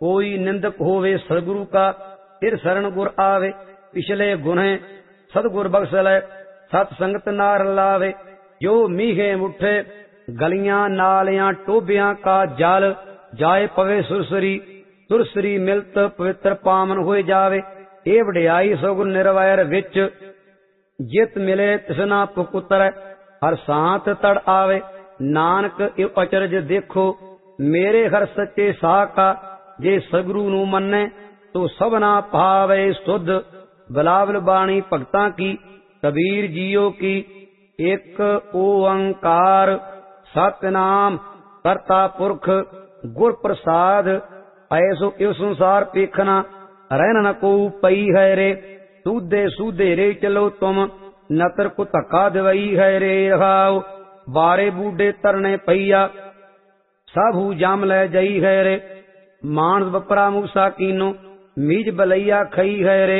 कोई निंदक होवे सदगुरु का, फिर शरण गुर आवे, पिछले गुने सतगुर बख्श लै, सतसंगत नार लावे। जो मीहे मुठे गलियां नालियां टोबियां का जल, जाए पवे सुरसरी, सुरसरी मिलत पवित्र पावन होए जावे। ए वडियाई सगुन निर्वैर विच, जित मिले तिसना पुकुतर, हर सांत तड़ आवे। नानक इव अचरज देखो, मेरे हर सच्चे साह का, जे सगुरु नू मन्ने तो सबना भावे शुद्ध। बिलावल बाणी भगतां की, कबीर जियो की, एक ओंकार सतनाम करता पुरख, गुर प्रसाद। ऐसो इव संसार पेखना, रहन न को पई है रे। सूदे सूदे रे चलो तुम, नतर को धक्का दवई है रे। रहाओ बारे बूढ़े तरने पैया, साभू जाम ले जई है रे। मानस बपरा मूसा कीनो, मीज बलैया खई है रे।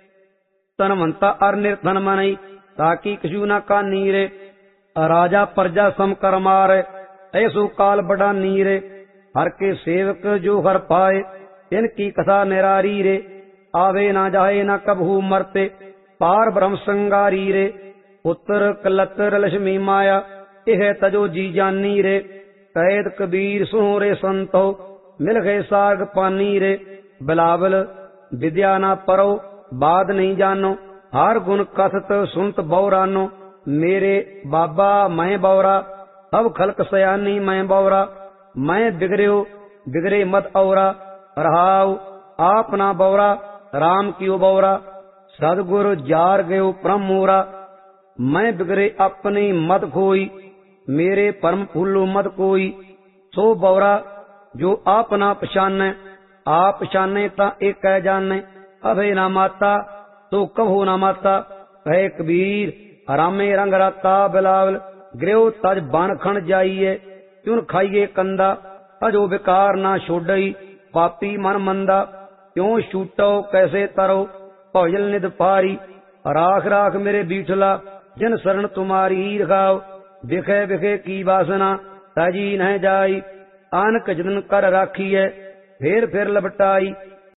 तनवंता अर निर्धन मनई, ताकि कछु न का नीरे। राजा प्रजा सम कर मारे, ऐसो काल बड़ा नीरे। हर के सेवक जो हर पाए, इनकी कथा निरारी रे। आवे ना जाए न कबहू मरते, पार ब्रह्म संगारी रे। पुत्र कलतर लक्ष्मी माया, यह तजो जी जानी रे। कैद कबीर सोहरे संतो, मिल गए साग पानी रे। बिलावल विद्या ना परो, बाद नहीं जानो, हर गुण कथत सुनत बौरानो। मेरे बाबा मैं बौरा, अब खलक सयानी मैं बौरा। मैं बिगड़ो बिगड़े मत औरा, रहाओ आप ना बौरा, राम कियो बौरा। सदगुरु जार गयो परम मोरा, मैं बिगड़े अपनी मत खोई, मेरे परम फूलो मत कोई। सो बौरा जो आप ना पछाने, आप पछाने ता एक कह जाने। अभे ना माता तो कभो ना माता, कहे कबीर रामे रंग राता। बिलावल गृह तज बन खण जाइए, चुन खाइए कंदा। अजो विकार ना छोड़ई, पापी मन मंदा। क्यों छूटो कैसे तरो, भौजल निद पारी। राख राख मेरे बीठला, जन शरण तुम्हारी। रखाओ बिखे बिखे की वासना, ताजी न जाई। आनक जतन कर राखी है, फिर लपटाई।